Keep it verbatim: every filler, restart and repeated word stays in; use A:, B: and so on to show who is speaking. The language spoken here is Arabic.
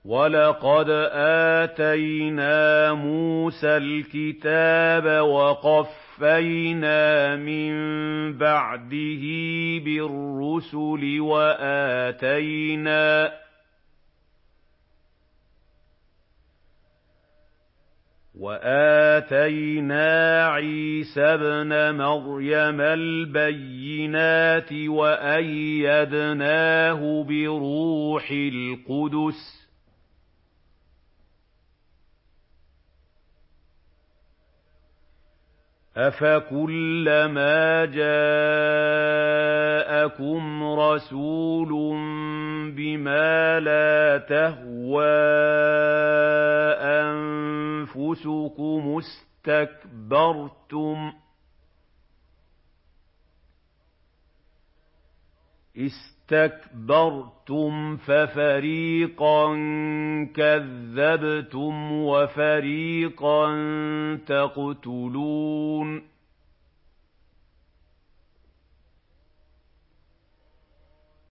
A: وَلَقَدْ آتَيْنَا مُوسَى الْكِتَابَ وَقَفَّيْنَا مِن بَعْدِهِ بِالرُّسُلِ وَآتَيْنَا وَآتَيْنَا عِيسَى ابْنَ مَرْيَمَ الْبَيِّنَاتِ وَأَيَّدْنَاهُ بِرُوحِ الْقُدُسِ ۗ أَفَكُلَّمَا جَاءَكُمْ رَسُولٌ بِمَا لَا تَهْوَىٰ أَنفُسُكُمُ اسْتَكْبَرْتُمْ اسْتَكْبَرْتُمْ فَفَرِيقًا كَذَّبْتُمْ وَفَرِيقًا تَقْتُلُونَ